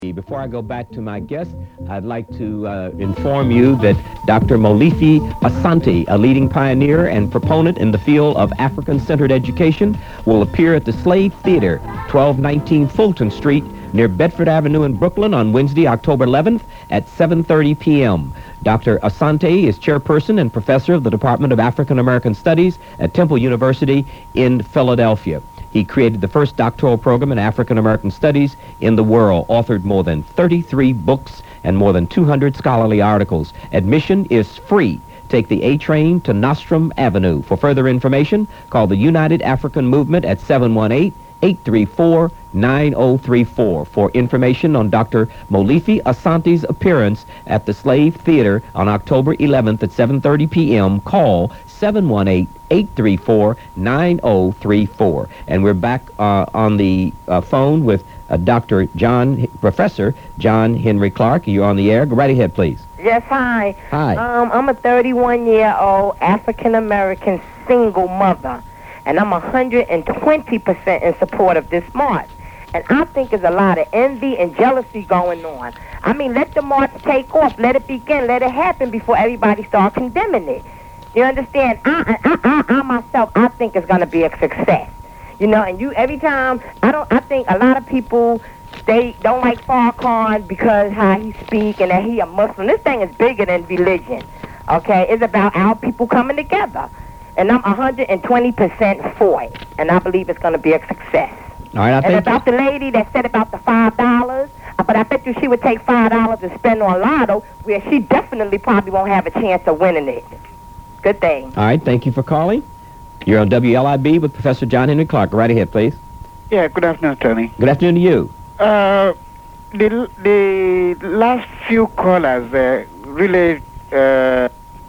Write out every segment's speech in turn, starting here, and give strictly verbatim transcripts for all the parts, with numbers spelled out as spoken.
Before I go back to my guest, I'd like to uh, inform you that Doctor Molefi Asante, a leading pioneer and proponent in the field of African-centered education, will appear at the Slave Theater, twelve nineteen Fulton Street, near Bedford Avenue in Brooklyn on Wednesday, October eleventh at seven thirty p.m. Doctor Asante is chairperson and professor of the Department of African American Studies at Temple University in Philadelphia. He created the first doctoral program in African American Studies in the world, authored more than thirty-three books and more than two hundred scholarly articles. Admission is free. Take the A train to Nostrum Avenue. For further information, call the United African Movement at seven one eight, eight three four, nine zero three four. For information on Doctor Molefi Asante's appearance at the Slave Theater on October eleventh at seven thirty p.m., call seven one eight, eight three four, nine zero three four. And we're back uh, on the uh, phone with uh, Doctor John, Professor John Henry Clarke. You're on the air. Go right ahead, please. Yes, hi. Hi. Um, I'm a thirty-one-year-old African-American single mother, and I'm one hundred twenty percent in support of this march. And I think there's a lot of envy and jealousy going on. I mean, let the march take off. Let it begin. Let it happen before everybody start condemning it. You understand? I, I, I, I myself, I think it's going to be a success. You know, and you, every time, I don't, I think a lot of people, they don't like Farrakhan because how he speak and that he a Muslim. This thing is bigger than religion, okay? It's about our people coming together. And I'm one hundred twenty percent for it. And I believe it's going to be a success. All right, I and think about the lady that said about the five dollars, but I bet you she would take five dollars and spend on Lotto, where she definitely probably won't have a chance of winning it. Good thing. All right, thank you for calling. You're on W L I B with Professor John Henry Clarke. Go right ahead, please. Yeah, good afternoon, Tony. Good afternoon to you. Uh, the, the last few callers uh, really uh,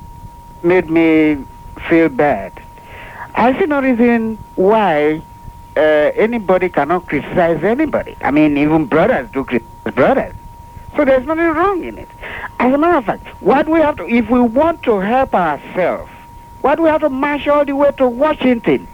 made me feel bad. I see no reason why uh, anybody cannot criticize anybody. I mean, even brothers do criticize brothers. So there's nothing wrong in it. As a matter of fact, what we have to, if we want to help ourselves, what we have to march all the way to Washington,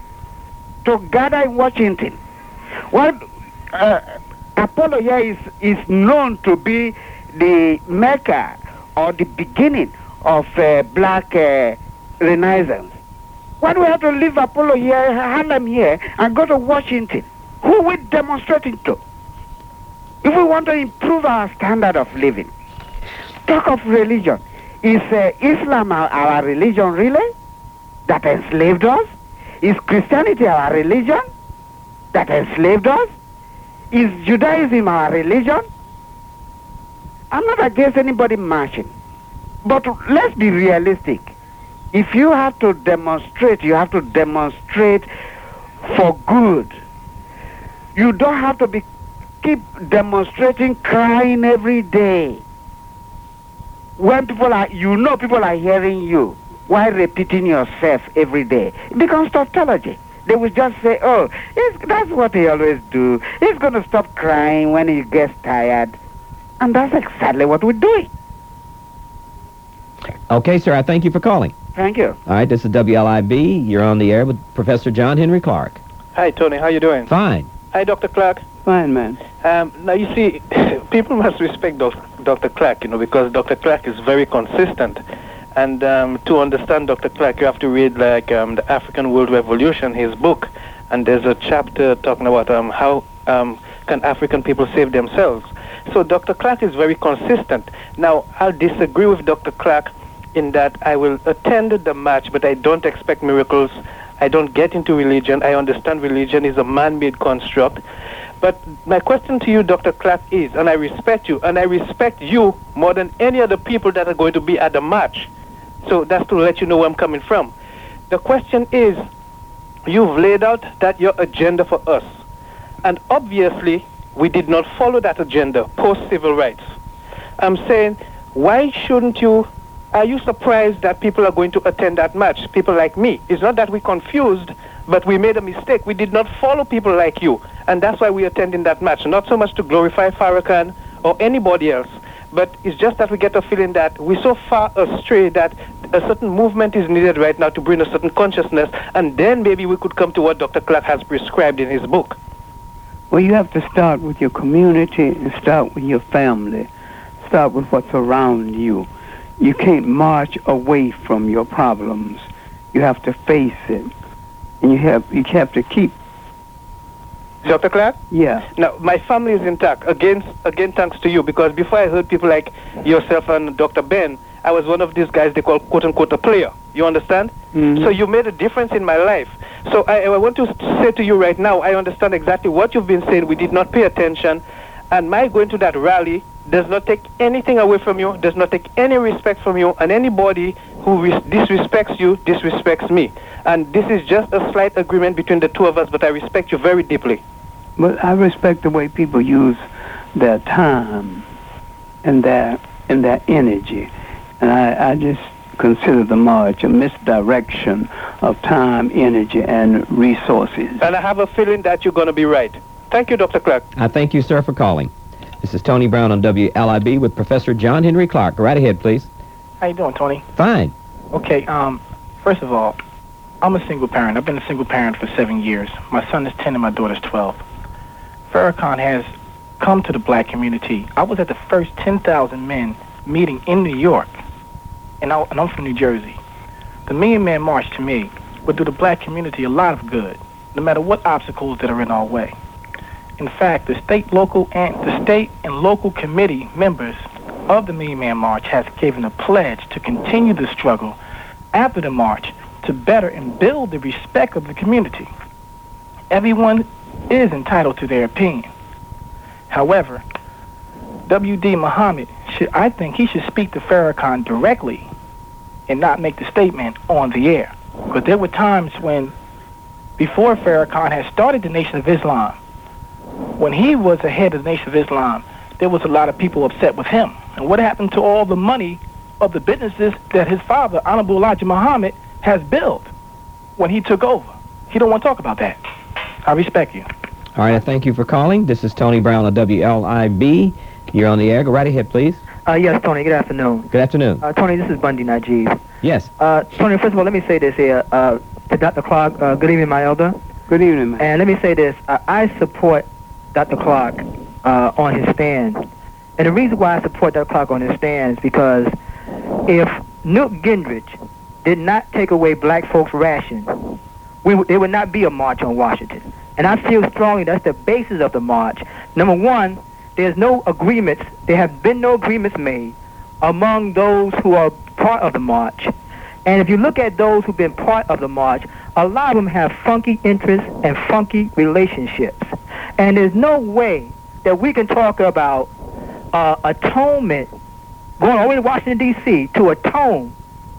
to gather in Washington. What uh, Apollo here is, is known to be the Mecca or the beginning of uh, black uh, Renaissance. Why do we have to leave Apollo here, Harlem here, and go to Washington? Who we demonstrating to? If we want to improve our standard of living, talk of religion. Is uh, Islam our, our religion really? That enslaved us? Is Christianity our religion? That enslaved us? Is Judaism our religion? I'm not against anybody marching. But let's be realistic. If you have to demonstrate, you have to demonstrate for good. You don't have to be keep demonstrating, crying every day. When people are, you know people are hearing you, while repeating yourself every day. It becomes tautology. They will just say, oh, it's, that's what he always do. He's going to stop crying when he gets tired. And that's exactly what we're doing. Okay, sir, I thank you for calling. Thank you. All right, this is W L I B. You're on the air with Professor John Henry Clarke. Hi, Tony. How you doing? Fine. Hi, Doctor Clarke. Fine, man. Um, now, you see, people must respect Doctor Clarke, you know, because Doctor Clarke is very consistent. And um, to understand Doctor Clarke, you have to read, like, um, the African World Revolution, his book. And there's a chapter talking about um, how um, can African people save themselves. So Doctor Clarke is very consistent. Now, I'll disagree with Doctor Clarke in that I will attend the march, but I don't expect miracles. I don't get into religion. I understand religion is a man-made construct. But my question to you, Doctor Clarke, is, and I respect you, and I respect you more than any other people that are going to be at the march. So that's to let you know where I'm coming from. The question is, you've laid out that your agenda for us. And obviously, we did not follow that agenda post-civil rights. I'm saying, why shouldn't you, are you surprised that people are going to attend that march? People like me. It's not that we're confused, but we made a mistake. We did not follow people like you. And that's why we're attending that march. Not so much to glorify Farrakhan or anybody else, but it's just that we get a feeling that we're so far astray that a certain movement is needed right now to bring a certain consciousness, and then maybe we could come to what Doctor Clarke has prescribed in his book. Well, you have to start with your community and start with your family. Start with what's around you. You can't march away from your problems. You have to face it. And you have you have to keep... Doctor Clark? Yeah. Now, my family is intact. Again, again, thanks to you, because before I heard people like yourself and Doctor Ben, I was one of these guys they call quote-unquote a player. You understand? Mm-hmm. So you made a difference in my life. So I, I want to say to you right now, I understand exactly what you've been saying. We did not pay attention. And my going to that rally does not take anything away from you, does not take any respect from you, and anybody who res- disrespects you, disrespects me. And this is just a slight agreement between the two of us, but I respect you very deeply. But I respect the way people use their time and their and their energy. And I, I just consider the march a misdirection of time, energy, and resources. And I have a feeling that you're going to be right. Thank you, Doctor Clark. I thank you, sir, for calling. This is Tony Brown on W L I B with Professor John Henry Clark. Go right ahead, please. How you doing, Tony? Fine. Okay, um, first of all, I'm a single parent. I've been a single parent for seven years. My son is ten and my daughter's twelve. Farrakhan has come to the black community. I was at the first ten thousand men meeting in New York, and, I, and I'm from New Jersey. The Million Man March, to me, would do the black community a lot of good, no matter what obstacles that are in our way. In fact, the state, local, and the state and local committee members of the Million Man March has given a pledge to continue the struggle after the march to better and build the respect of the community. Everyone is entitled to their opinion. However, W D Muhammad, should, I think he should speak to Farrakhan directly and not make the statement on the air. Because there were times when, before Farrakhan had started the Nation of Islam, when he was the head of the Nation of Islam, there was a lot of people upset with him. And what happened to all the money of the businesses that his father, Honorable Elijah Muhammad, has built when he took over? He don't want to talk about that. I respect you. All right, I thank you for calling. This is Tony Brown on W L I B. You're on the air. Go right ahead, please. Uh, yes, Tony, good afternoon. Good afternoon. Uh, Tony, this is Bundy Najib. Yes. Uh, Tony, first of all, let me say this here. Uh, to Doctor Clark, uh, good evening, my elder. Good evening, man. And let me say this. Uh, I support Doctor Clark uh, on his stand. And the reason why I support Doctor Clark on his stand is because if Newt Gingrich did not take away black folks' ration, we w- there would not be a march on Washington. And I feel strongly that's the basis of the march. Number one, there's no agreements, there have been no agreements made among those who are part of the march. And if you look at those who've been part of the march, a lot of them have funky interests and funky relationships. And there's no way that we can talk about uh, atonement, going all the way to Washington, D C to atone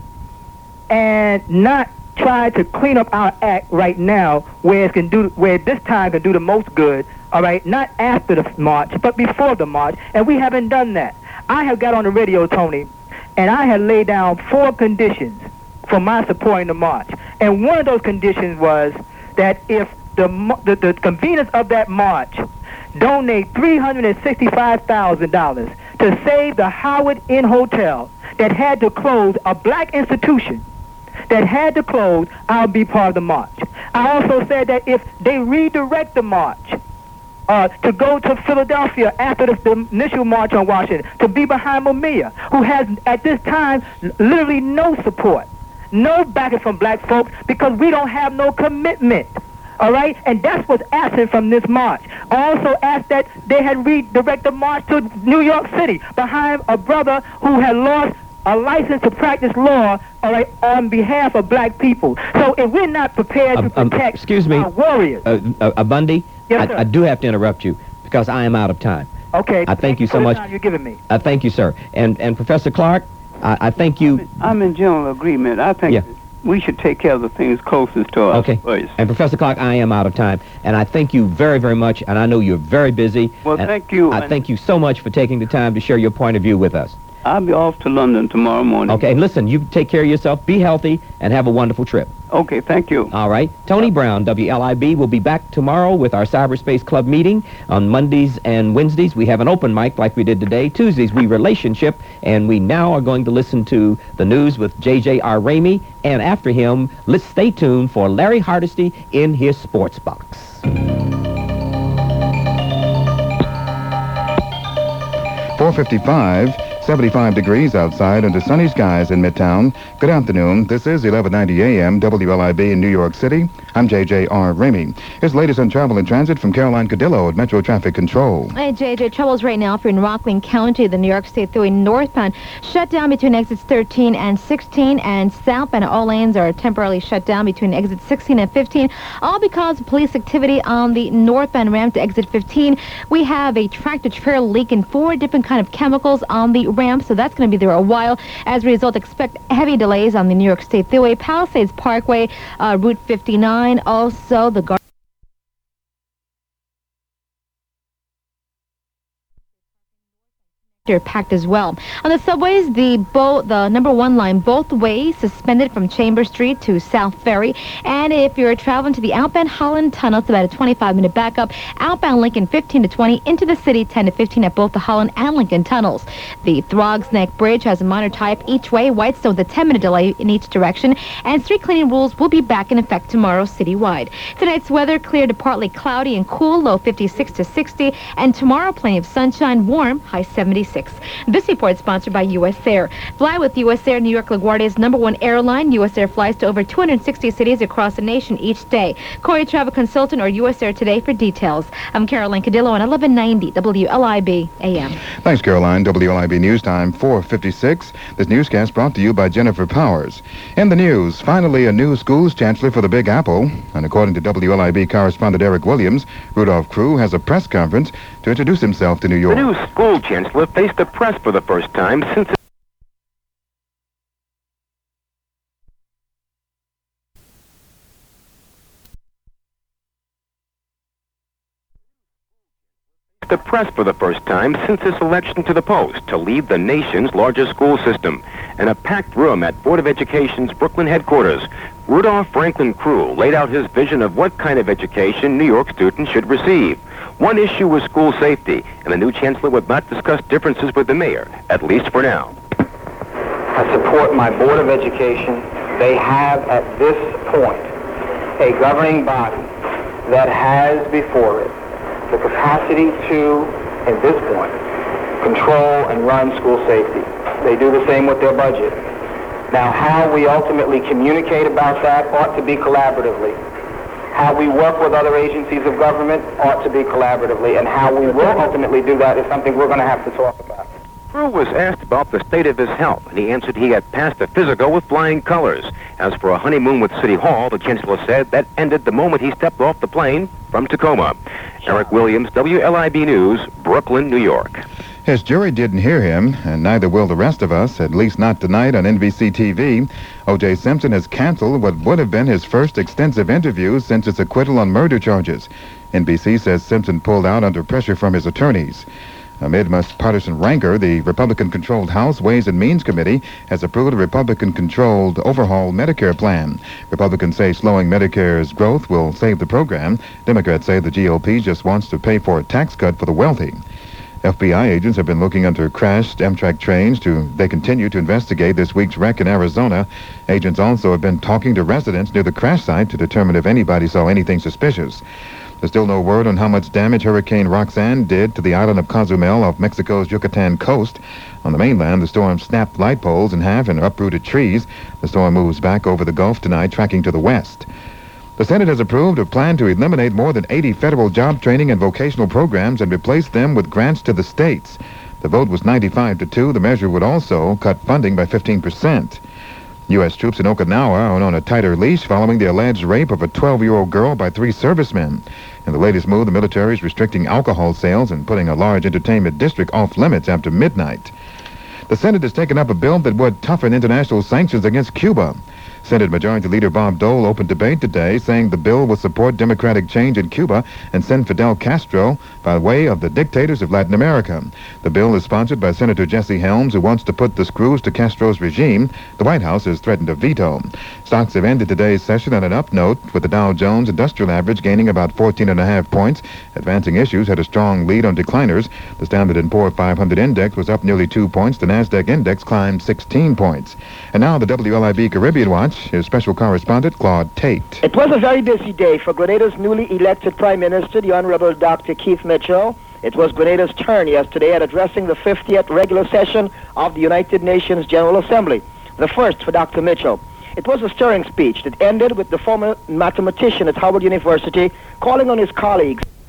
and not try to clean up our act right now where it can do, where this time can do the most good, all right, not after the march, but before the march, and we haven't done that. I have got on the radio, Tony, and I had laid down four conditions for my supporting the march. And one of those conditions was that if the the, the conveners of that march donate three hundred sixty-five thousand dollars to save the Howard Inn Hotel that had to close, a black institution that had to close, I'll be part of the march. I also said that if they redirect the march uh, to go to Philadelphia after the, the initial march on Washington, to be behind Mumia, who has at this time literally no support, no backing from black folks, because we don't have no commitment. All right? And that's what's absent from this march. I also asked that they had redirect the march to New York City behind a brother who had lost a license to practice law, all right, on behalf of black people. So if we're not prepared Uh, to um, protect excuse me. our warriors. Uh, uh, uh, Bundy, Yes, I, sir. I do have to interrupt you because I am out of time. Okay. I thank you so for the much. time you're giving me. Uh, thank you, sir. And and Professor Clark, I, I thank you. I'm in general agreement. I think Yeah. we should take care of the things closest to us Okay. first. And Professor Clark, I am out of time. And I thank you very, very much. And I know you're very busy. Well, and thank you. I and thank you so much for taking the time to share your point of view with us. I'll be off to London tomorrow morning. Okay, and listen, you take care of yourself, be healthy, and have a wonderful trip. Okay, thank you. All right. Tony Brown, W L I B, will be back tomorrow with our Cyberspace Club meeting. On Mondays and Wednesdays, we have an open mic like we did today. Tuesdays, we relationship, and we now are going to listen to the news with J J R. Ramey. And after him, let's stay tuned for Larry Hardesty in his sports box. four fifty-five, seventy-five degrees outside under sunny skies in Midtown. Good afternoon. This is eleven ninety A M W L I B in New York City. I'm J J R. Ramey. Here's the latest on travel and transit from Caroline Cadillo at Metro Traffic Control. Hey, J J, troubles right now for in Rockland County, the New York State Thruway northbound. Shut down between exits thirteen and sixteen, and southbound all lanes are temporarily shut down between exits sixteen and fifteen, all because of police activity on the northbound ramp to exit fifteen. We have a tractor-trailer leaking four different kind of chemicals on the ramp, so that's going to be there a while. As a result, expect heavy delays on the New York State Thruway, Palisades Parkway, uh, Route fifty-nine, also the Gar- are packed as well. On the subways, the bo- the number one line both ways suspended from Chambers Street to South Ferry. And if you're traveling to the outbound Holland Tunnel, it's about a twenty-five minute backup. Outbound Lincoln fifteen to twenty, into the city ten to fifteen at both the Holland and Lincoln tunnels. The Throgs Neck Bridge has a minor tie-up each way. Whitestone with a ten minute delay in each direction. And street cleaning rules will be back in effect tomorrow citywide. Tonight's weather clear to partly cloudy and cool, low fifty-six to sixty. And tomorrow, plenty of sunshine, warm, high seventy-six. This report is sponsored by U S Air. Fly with U S Air, New York LaGuardia's number one airline. U S Air flies to over two hundred sixty cities across the nation each day. Call your travel consultant or U S Air today for details. I'm Caroline Cadillo on eleven ninety W L I B A M. Thanks, Caroline. W L I B News Time, four fifty-six. This newscast brought to you by Jennifer Powers. In the news, finally a new schools chancellor for the Big Apple. And according to W L I B correspondent Eric Williams, Rudolph Crew has a press conference to introduce himself to New York. The new school chancellor faced the press for the first time since the press for the first time since his election to the post to lead the nation's largest school system. In a packed room at Board of Education's Brooklyn headquarters, Rudolph Franklin Crew laid out his vision of what kind of education New York students should receive. One issue was school safety, and the new chancellor would not discuss differences with the mayor, at least for now. I support my Board of Education. They have, at this point, a governing body that has before it the capacity to, at this point, control and run school safety. They do the same with their budget. Now, how we ultimately communicate about that ought to be collaboratively. How we work with other agencies of government ought to be collaboratively, and how we will ultimately do that is something we're going to have to talk about. Crew was asked about the state of his health, and he answered he had passed a physical with flying colors. As for a honeymoon with City Hall, the chancellor said that ended the moment he stepped off the plane from Tacoma. Eric Williams, W L I B News, Brooklyn, New York. His jury didn't hear him, and neither will the rest of us, at least not tonight on N B C T V. O J Simpson has canceled what would have been his first extensive interview since his acquittal on murder charges. N B C says Simpson pulled out under pressure from his attorneys. Amid much partisan rancor, the Republican-controlled House Ways and Means Committee has approved a Republican-controlled overhaul Medicare plan. Republicans say slowing Medicare's growth will save the program. Democrats say the G O P just wants to pay for a tax cut for the wealthy. F B I agents have been looking under crashed Amtrak trains. To they continue to investigate this week's wreck in Arizona. Agents also have been talking to residents near the crash site to determine if anybody saw anything suspicious. There's still no word on how much damage Hurricane Roxanne did to the island of Cozumel off Mexico's Yucatan coast. On the mainland, the storm snapped light poles in half and uprooted trees. The storm moves back over the Gulf tonight, tracking to the west. The Senate has approved a plan to eliminate more than eighty federal job training and vocational programs and replace them with grants to the states. The vote was ninety-five to two. The measure would also cut funding by fifteen percent. U S troops in Okinawa are on a tighter leash following the alleged rape of a twelve-year-old girl by three servicemen. In the latest move, the military is restricting alcohol sales and putting a large entertainment district off limits after midnight. The Senate has taken up a bill that would toughen international sanctions against Cuba. Senate Majority Leader Bob Dole opened debate today, saying the bill will support democratic change in Cuba and send Fidel Castro by way of the dictators of Latin America. The bill is sponsored by Senator Jesse Helms, who wants to put the screws to Castro's regime. The White House has threatened a veto. Stocks have ended today's session on an up note, with the Dow Jones Industrial Average gaining about fourteen and a half points. Advancing Issues had a strong lead on decliners. The Standard and Poor five hundred index was up nearly two points. The NASDAQ index climbed sixteen points. And now the W L I B Caribbean Watch. Here's special correspondent Claude Tate. It was a very busy day for Grenada's newly elected Prime Minister, the Honorable Doctor Keith Mitchell. It was Grenada's turn yesterday at addressing the fiftieth regular session of the United Nations General Assembly, the first for Doctor Mitchell. It was a stirring speech that ended with the former mathematician at Howard University calling on his colleagues